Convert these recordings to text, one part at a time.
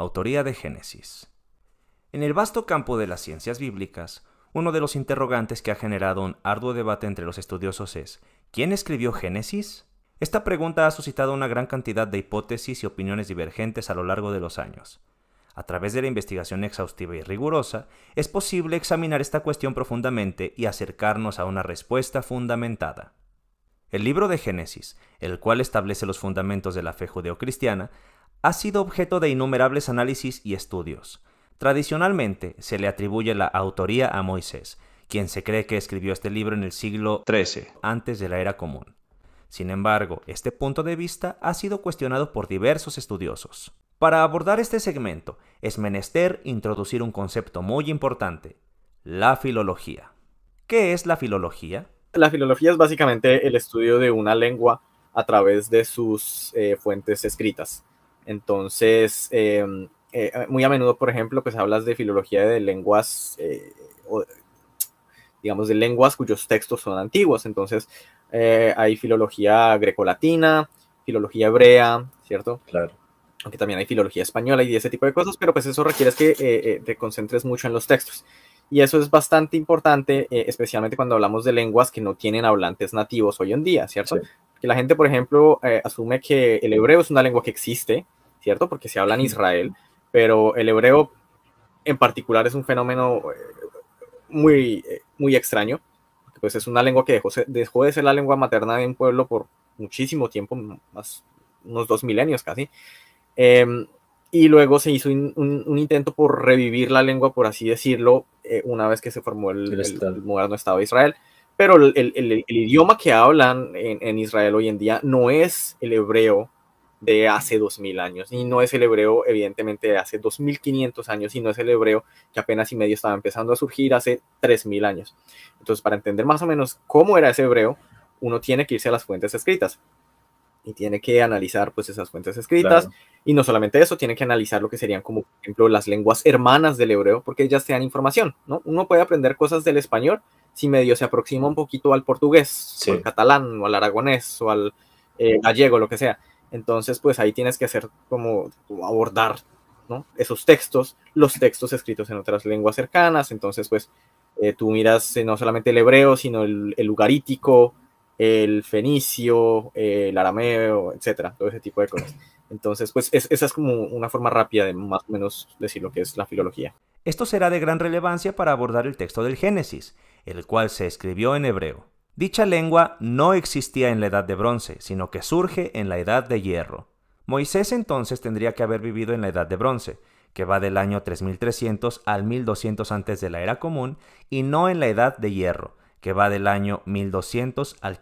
autoría de Génesis. En el vasto campo de las ciencias bíblicas, uno de los interrogantes que ha generado un arduo debate entre los estudiosos es: ¿quién escribió Génesis? Esta pregunta ha suscitado una gran cantidad de hipótesis y opiniones divergentes a lo largo de los años. A través de la investigación exhaustiva y rigurosa, es posible examinar esta cuestión profundamente y acercarnos a una respuesta fundamentada. El libro de Génesis, el cual establece los fundamentos de la fe judeocristiana, ha sido objeto de innumerables análisis y estudios. Tradicionalmente se le atribuye la autoría a Moisés, quien se cree que escribió este libro en el siglo XIII, antes de la era común. Sin embargo, este punto de vista ha sido cuestionado por diversos estudiosos. Para abordar este segmento, es menester introducir un concepto muy importante: la filología. ¿Qué es la filología? La filología es básicamente el estudio de una lengua a través de sus fuentes escritas. Entonces, muy a menudo, por ejemplo, pues hablas de filología de lenguas, digamos, de lenguas cuyos textos son antiguos. Entonces, hay filología grecolatina, filología hebrea, ¿cierto? Claro. Aunque también hay filología española y ese tipo de cosas, pero pues eso requiere que te concentres mucho en los textos. Y eso es bastante importante, especialmente cuando hablamos de lenguas que no tienen hablantes nativos hoy en día, ¿cierto? Sí. Que la gente, por ejemplo, asume que el hebreo es una lengua que existe, ¿cierto? Porque se habla en Israel, pero el hebreo en particular es un fenómeno muy extraño, porque pues es una lengua que dejó de ser la lengua materna de un pueblo por muchísimo tiempo, más unos 2 milenios casi. Y luego se hizo un intento por revivir la lengua, por así decirlo, una vez que se formó el moderno Estado de Israel. Pero el idioma que hablan en Israel hoy en día no es el hebreo de hace 2000 años, y no es el hebreo evidentemente de hace 2500 años, y no es el hebreo que apenas y medio estaba empezando a surgir hace 3000 años. Entonces, para entender más o menos cómo era ese hebreo, uno tiene que irse a las fuentes escritas y tiene que analizar pues esas fuentes escritas. Claro. Y no solamente eso, tiene que analizar lo que serían como, por ejemplo, las lenguas hermanas del hebreo, porque ellas te dan información, ¿no? Uno puede aprender cosas del español si medio se aproxima un poquito al portugués, sí, o al catalán, o al aragonés, o al gallego, lo que sea. Entonces, pues ahí tienes que hacer como abordar, ¿no?, esos textos, los textos escritos en otras lenguas cercanas. Entonces, pues tú miras no solamente el hebreo, sino el ugarítico, el fenicio, el arameo, etcétera, todo ese tipo de cosas. Entonces, pues esa es como una forma rápida de más o menos decir lo que es la filología. Esto será de gran relevancia para abordar el texto del Génesis, el cual se escribió en hebreo. Dicha lengua no existía en la Edad de Bronce, sino que surge en la Edad de Hierro. Moisés entonces tendría que haber vivido en la Edad de Bronce, que va del año 3300 al 1200 antes de la Era Común, y no en la Edad de Hierro, que va del año 1200 al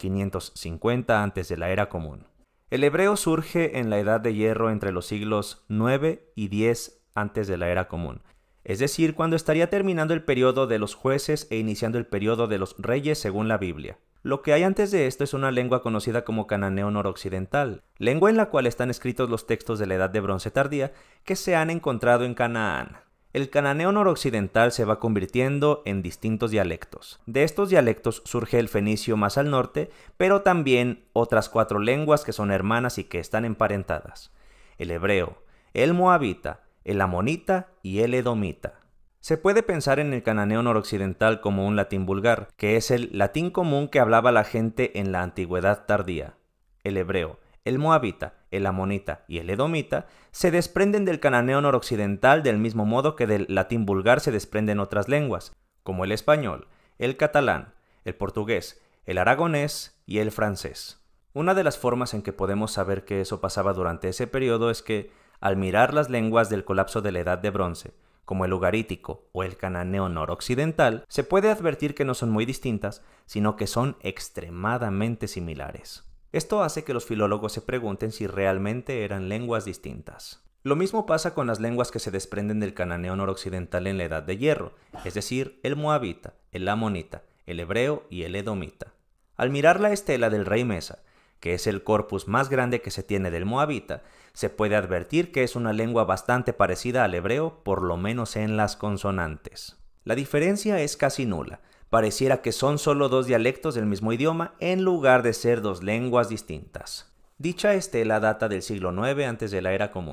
550 antes de la Era Común. El hebreo surge en la Edad de Hierro entre los siglos 9 y 10 antes de la Era Común, es decir, cuando estaría terminando el periodo de los jueces e iniciando el periodo de los reyes según la Biblia. Lo que hay antes de esto es una lengua conocida como cananeo noroccidental, lengua en la cual están escritos los textos de la Edad de Bronce tardía que se han encontrado en Canaán. El cananeo noroccidental se va convirtiendo en distintos dialectos. De estos dialectos surge el fenicio más al norte, pero también otras 4 lenguas que son hermanas y que están emparentadas: el hebreo, el moabita, el amonita y el edomita. Se puede pensar en el cananeo noroccidental como un latín vulgar, que es el latín común que hablaba la gente en la antigüedad tardía. El hebreo, el moabita, el amonita y el edomita se desprenden del cananeo noroccidental del mismo modo que del latín vulgar se desprenden otras lenguas, como el español, el catalán, el portugués, el aragonés y el francés. Una de las formas en que podemos saber que eso pasaba durante ese periodo es que, al mirar las lenguas del colapso de la Edad de Bronce, como el ugarítico o el cananeo noroccidental, se puede advertir que no son muy distintas, sino que son extremadamente similares. Esto hace que los filólogos se pregunten si realmente eran lenguas distintas. Lo mismo pasa con las lenguas que se desprenden del cananeo noroccidental en la Edad de Hierro, es decir, el moabita, el amonita, el hebreo y el edomita. Al mirar la estela del rey Mesa, que es el corpus más grande que se tiene del moabita, se puede advertir que es una lengua bastante parecida al hebreo, por lo menos en las consonantes. La diferencia es casi nula. Pareciera que son solo 2 dialectos del mismo idioma en lugar de ser 2 lenguas distintas. Dicha estela data del siglo IX antes de la Era Común.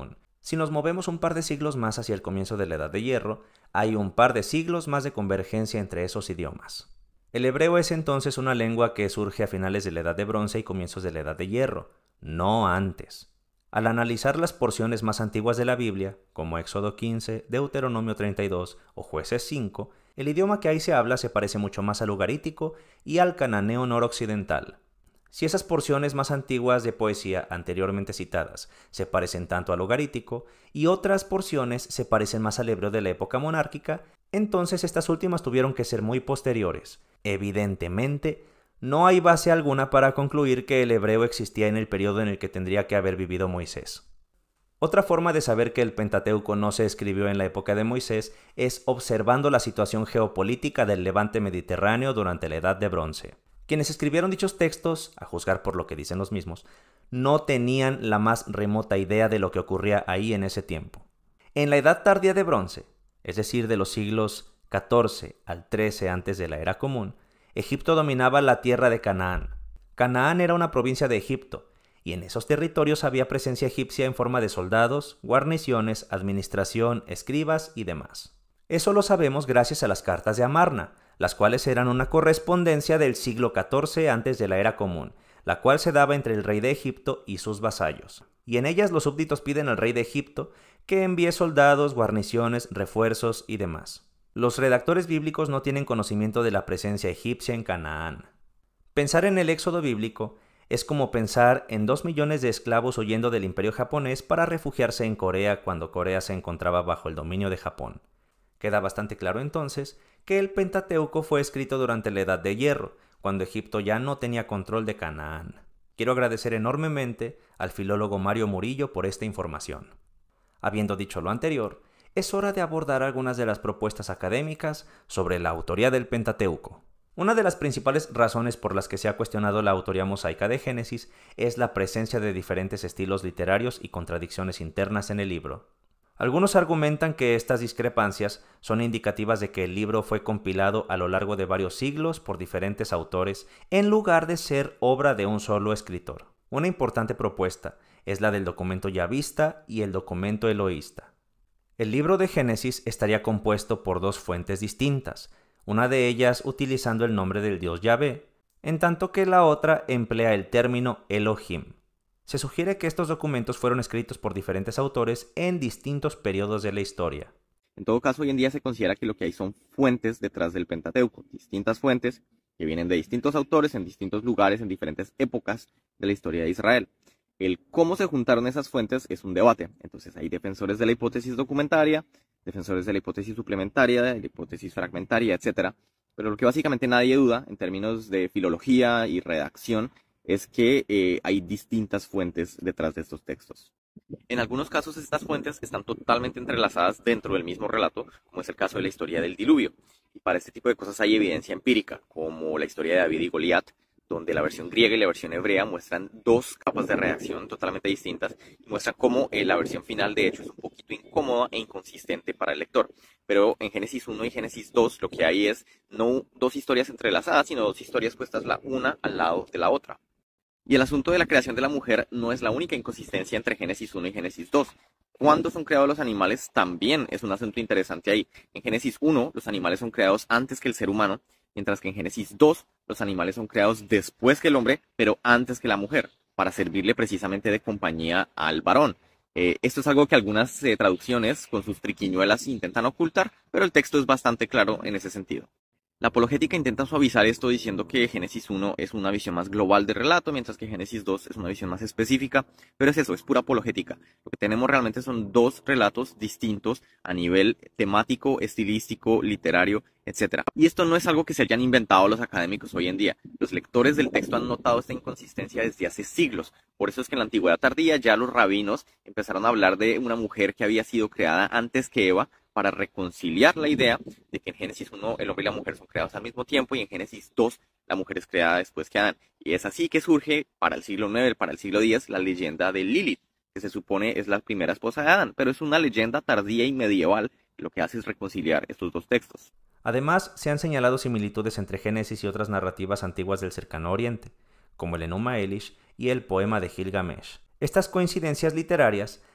Si nos movemos un par de siglos más hacia el comienzo de la Edad de Hierro, hay un par de siglos más de convergencia entre esos idiomas. El hebreo es entonces una lengua que surge a finales de la Edad de Bronce y comienzos de la Edad de Hierro, no antes. Al analizar las porciones más antiguas de la Biblia, como Éxodo 15, Deuteronomio 32 o Jueces 5, el idioma que ahí se habla se parece mucho más al ugarítico y al cananeo noroccidental. Si esas porciones más antiguas de poesía anteriormente citadas se parecen tanto al ugarítico y otras porciones se parecen más al hebreo de la época monárquica, entonces estas últimas tuvieron que ser muy posteriores. Evidentemente, no hay base alguna para concluir que el hebreo existía en el periodo en el que tendría que haber vivido Moisés. Otra forma de saber que el Pentateuco no se escribió en la época de Moisés es observando la situación geopolítica del levante mediterráneo durante la Edad de Bronce. Quienes escribieron dichos textos, a juzgar por lo que dicen los mismos, no tenían la más remota idea de lo que ocurría ahí en ese tiempo. En la Edad Tardía de Bronce, es decir, de los siglos XIV al XIII antes de la Era Común, Egipto dominaba la tierra de Canaán. Canaán era una provincia de Egipto, y en esos territorios había presencia egipcia en forma de soldados, guarniciones, administración, escribas y demás. Eso lo sabemos gracias a las cartas de Amarna, las cuales eran una correspondencia del siglo XIV antes de la Era Común, la cual se daba entre el rey de Egipto y sus vasallos. Y en ellas los súbditos piden al rey de Egipto que envíe soldados, guarniciones, refuerzos y demás. Los redactores bíblicos no tienen conocimiento de la presencia egipcia en Canaán. Pensar en el éxodo bíblico es como pensar en 2 millones de esclavos huyendo del imperio japonés para refugiarse en Corea cuando Corea se encontraba bajo el dominio de Japón. Queda bastante claro entonces que el Pentateuco fue escrito durante la Edad de Hierro, cuando Egipto ya no tenía control de Canaán. Quiero agradecer enormemente al filólogo Mario Murillo por esta información. Habiendo dicho lo anterior, es hora de abordar algunas de las propuestas académicas sobre la autoría del Pentateuco. Una de las principales razones por las que se ha cuestionado la autoría mosaica de Génesis es la presencia de diferentes estilos literarios y contradicciones internas en el libro. Algunos argumentan que estas discrepancias son indicativas de que el libro fue compilado a lo largo de varios siglos por diferentes autores en lugar de ser obra de un solo escritor. Una importante propuesta es la del documento yavista y el documento eloísta. El libro de Génesis estaría compuesto por 2 fuentes distintas, una de ellas utilizando el nombre del dios Yahvé, en tanto que la otra emplea el término Elohim. Se sugiere que estos documentos fueron escritos por diferentes autores en distintos periodos de la historia. En todo caso, hoy en día se considera que lo que hay son fuentes detrás del Pentateuco, distintas fuentes que vienen de distintos autores en distintos lugares, en diferentes épocas de la historia de Israel. El cómo se juntaron esas fuentes es un debate. Entonces hay defensores de la hipótesis documentaria, defensores de la hipótesis suplementaria, de la hipótesis fragmentaria, etc. Pero lo que básicamente nadie duda en términos de filología y redacción es que hay distintas fuentes detrás de estos textos. En algunos casos estas fuentes están totalmente entrelazadas dentro del mismo relato, como es el caso de la historia del diluvio. Y para este tipo de cosas hay evidencia empírica, como la historia de David y Goliat, donde la versión griega y la versión hebrea muestran 2 capas de redacción totalmente distintas y muestran cómo la versión final de hecho es un poquito incómoda e inconsistente para el lector. Pero en Génesis 1 y Génesis 2 lo que hay es no 2 historias entrelazadas, sino 2 historias puestas la una al lado de la otra. Y el asunto de la creación de la mujer no es la única inconsistencia entre Génesis 1 y Génesis 2. ¿Cuándo son creados los animales? También es un asunto interesante ahí. En Génesis 1 los animales son creados antes que el ser humano, mientras que en Génesis 2 los animales son creados después que el hombre, pero antes que la mujer, para servirle precisamente de compañía al varón. Esto es algo que algunas traducciones con sus triquiñuelas intentan ocultar, pero el texto es bastante claro en ese sentido. La apologética intenta suavizar esto diciendo que Génesis 1 es una visión más global del relato, mientras que Génesis 2 es una visión más específica, pero es eso, es pura apologética. Lo que tenemos realmente son 2 relatos distintos a nivel temático, estilístico, literario, etc. Y esto no es algo que se hayan inventado los académicos hoy en día. Los lectores del texto han notado esta inconsistencia desde hace siglos. Por eso es que en la antigüedad tardía ya los rabinos empezaron a hablar de una mujer que había sido creada antes que Eva, para reconciliar la idea de que en Génesis 1 el hombre y la mujer son creados al mismo tiempo y en Génesis 2 la mujer es creada después que Adán. Y es así que surge para el siglo IX, para el siglo X, la leyenda de Lilith, que se supone es la primera esposa de Adán, pero es una leyenda tardía y medieval que lo que hace es reconciliar estos 2 textos. Además, se han señalado similitudes entre Génesis y otras narrativas antiguas del cercano oriente, como el Enuma Elish y el poema de Gilgamesh. Estas coincidencias literarias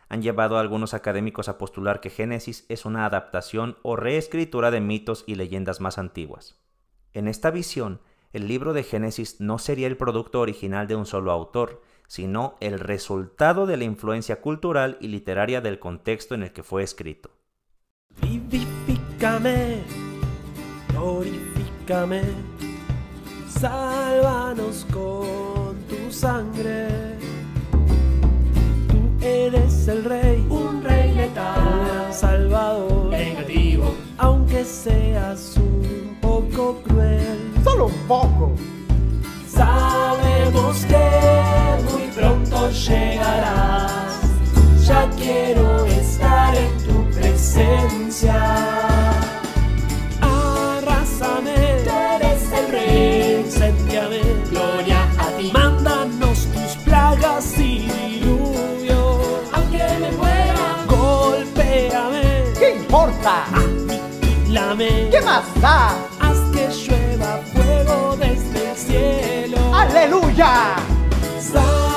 han llevado a algunos académicos a postular que Génesis es una adaptación o reescritura de mitos y leyendas más antiguas. En esta visión, el libro de Génesis no sería el producto original de un solo autor, sino el resultado de la influencia cultural y literaria del contexto en el que fue escrito. Vivifícame, glorifícame, sálvanos con tu sangre. Tú eres el rey, un rey letal, salvador, negativo, aunque seas un poco cruel. Solo un poco. Sabemos que muy pronto llegarás, ya quiero estar en tu presencia. Arrásame, tú eres el rey, incendiame, gloria a ti. Mándanos tus plagas y diluvio, aunque me muera. Golpéame, ¿Qué importa? aniquílame, ¿Qué más da? haz que llueva fuego desde el cielo. ¡Aleluya!